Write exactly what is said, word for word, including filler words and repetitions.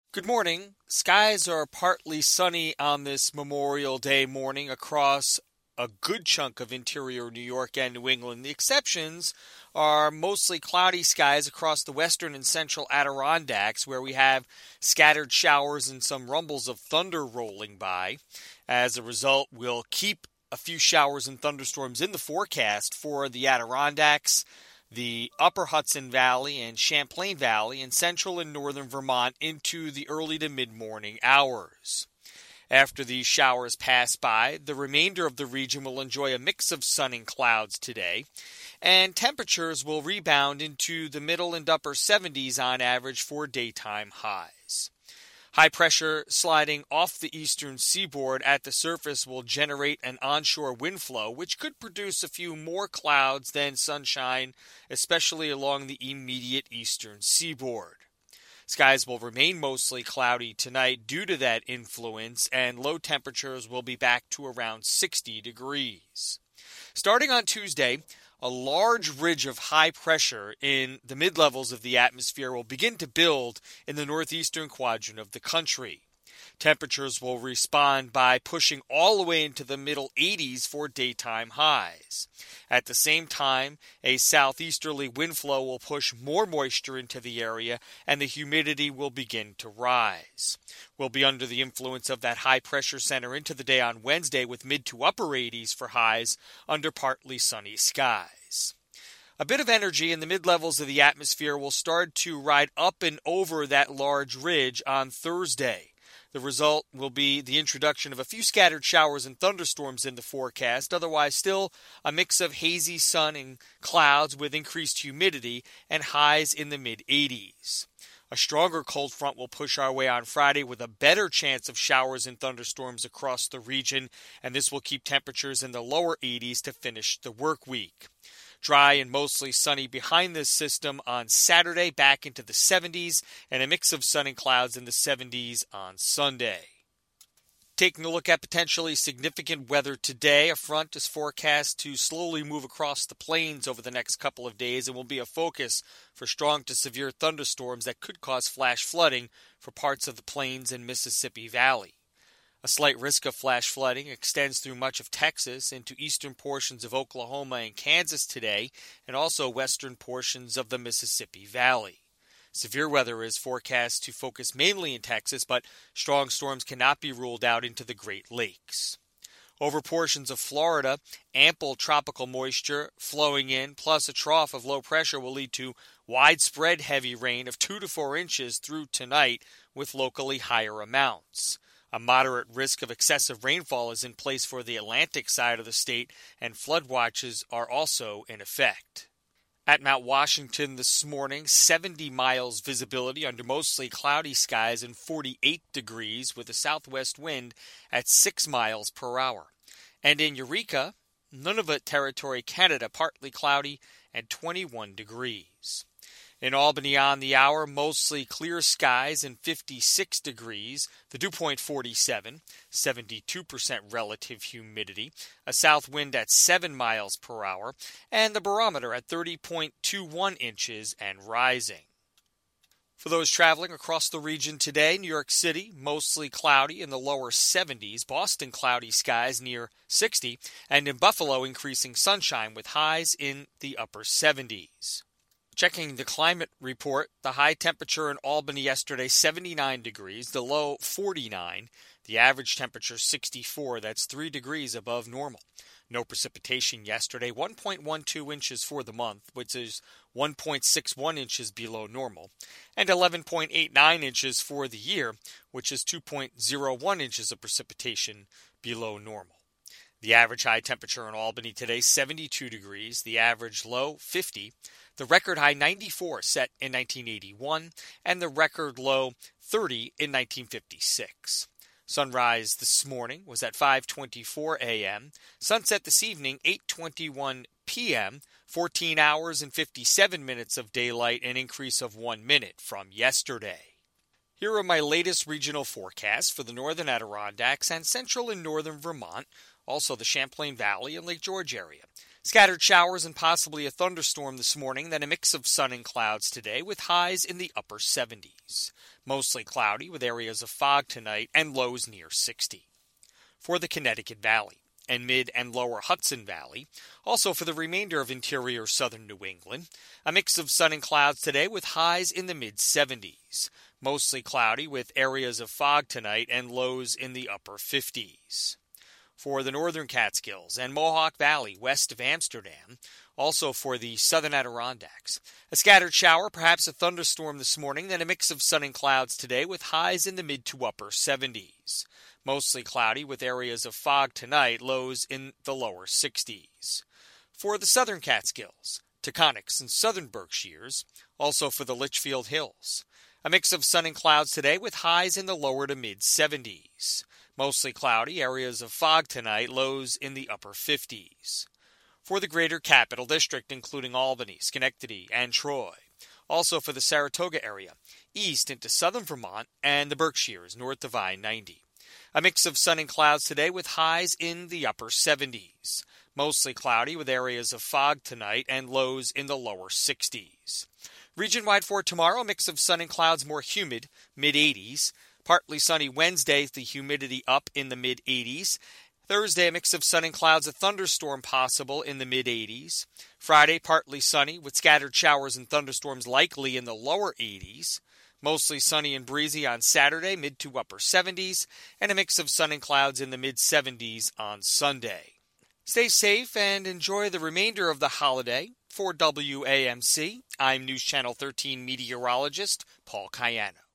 Good morning. Skies are partly sunny on this Memorial Day morning across a good chunk of interior New York and New England. The exceptions are mostly cloudy skies across the western and central Adirondacks, where we have scattered showers and some rumbles of thunder rolling by. As a result, we'll keep a few showers and thunderstorms in the forecast for the Adirondacks, the upper Hudson Valley and Champlain Valley in central and northern Vermont into the early to mid-morning hours. After these showers pass by, the remainder of the region will enjoy a mix of sun and clouds today, and temperatures will rebound into the middle and upper seventies on average for daytime highs. High pressure sliding off the eastern seaboard at the surface will generate an onshore wind flow, which could produce a few more clouds than sunshine, especially along the immediate eastern seaboard. Skies will remain mostly cloudy tonight due to that influence, and low temperatures will be back to around sixty degrees. Starting on Tuesday, a large ridge of high pressure in the mid-levels of the atmosphere will begin to build in the northeastern quadrant of the country. Temperatures will respond by pushing all the way into the middle eighties for daytime highs. At the same time, a southeasterly wind flow will push more moisture into the area, and the humidity will begin to rise. We'll be under the influence of that high pressure center into the day on Wednesday with mid to upper eighties for highs under partly sunny skies. A bit of energy in the mid-levels of the atmosphere will start to ride up and over that large ridge on Thursday. The result will be the introduction of a few scattered showers and thunderstorms in the forecast, otherwise still a mix of hazy sun and clouds with increased humidity and highs in the mid-eighties. A stronger cold front will push our way on Friday with a better chance of showers and thunderstorms across the region, and this will keep temperatures in the lower eighties to finish the work week. Dry and mostly sunny behind this system on Saturday, back into the seventies, and a mix of sun and clouds in the seventies on Sunday. Taking a look at potentially significant weather today, a front is forecast to slowly move across the plains over the next couple of days and will be a focus for strong to severe thunderstorms that could cause flash flooding for parts of the plains and Mississippi Valley. A slight risk of flash flooding extends through much of Texas into eastern portions of Oklahoma and Kansas today, and also western portions of the Mississippi Valley. Severe weather is forecast to focus mainly in Texas, but strong storms cannot be ruled out into the Great Lakes. Over portions of Florida, ample tropical moisture flowing in, plus a trough of low pressure will lead to widespread heavy rain of two to four inches through tonight with locally higher amounts. A moderate risk of excessive rainfall is in place for the Atlantic side of the state, and flood watches are also in effect. At Mount Washington this morning, seventy miles visibility under mostly cloudy skies and forty-eight degrees with a southwest wind at six miles per hour. And in Eureka, Nunavut Territory, Canada, partly cloudy and twenty-one degrees. In Albany on the hour, mostly clear skies and fifty-six degrees, the dew point forty-seven, seventy-two percent relative humidity, a south wind at seven miles per hour, and the barometer at thirty point two one inches and rising. For those traveling across the region today, New York City, mostly cloudy in the lower seventies, Boston, cloudy skies near sixty, and in Buffalo, increasing sunshine with highs in the upper seventies. Checking the climate report, the high temperature in Albany yesterday, seventy-nine degrees, the low forty-nine, the average temperature sixty-four, that's three degrees above normal. No precipitation yesterday, one point one two inches for the month, which is one point six one inches below normal, and eleven point eight nine inches for the year, which is two point zero one inches of precipitation below normal. The average high temperature in Albany today, seventy-two degrees, the average low, fifty, the record high, ninety-four, set in nineteen eighty-one, and the record low, thirty, in nineteen fifty-six. Sunrise this morning was at five twenty-four a.m., sunset this evening, eight twenty-one p.m., fourteen hours and fifty-seven minutes of daylight, an increase of one minute from yesterday. Here are my latest regional forecasts for the northern Adirondacks and central and northern Vermont, also the Champlain Valley and Lake George area. Scattered showers and possibly a thunderstorm this morning, then a mix of sun and clouds today with highs in the upper seventies. Mostly cloudy with areas of fog tonight and lows near sixty. For the Connecticut Valley and mid and lower Hudson Valley, also for the remainder of interior southern New England, a mix of sun and clouds today with highs in the mid seventies. Mostly cloudy with areas of fog tonight and lows in the upper fifties. For the northern Catskills and Mohawk Valley west of Amsterdam, also for the southern Adirondacks. A scattered shower, perhaps a thunderstorm this morning, then a mix of sun and clouds today with highs in the mid to upper seventies. Mostly cloudy with areas of fog tonight, lows in the lower sixties. For the southern Catskills, Taconics and southern Berkshires, also for the Litchfield Hills. A mix of sun and clouds today with highs in the lower to mid seventies. Mostly cloudy, areas of fog tonight, lows in the upper fifties. For the greater Capital District, including Albany, Schenectady, and Troy. Also for the Saratoga area, east into southern Vermont, and the Berkshires, north of I ninety. A mix of sun and clouds today with highs in the upper seventies. Mostly cloudy with areas of fog tonight and lows in the lower sixties. Region-wide for tomorrow, a mix of sun and clouds, more humid, mid eighties. Partly sunny Wednesday, the humidity up in the mid eighties. Thursday, a mix of sun and clouds, a thunderstorm possible in the mid eighties. Friday, partly sunny with scattered showers and thunderstorms likely in the lower eighties. Mostly sunny and breezy on Saturday, mid to upper seventies. And a mix of sun and clouds in the mid seventies on Sunday. Stay safe and enjoy the remainder of the holiday. For W A M C, I'm News Channel thirteen meteorologist Paul Cayano.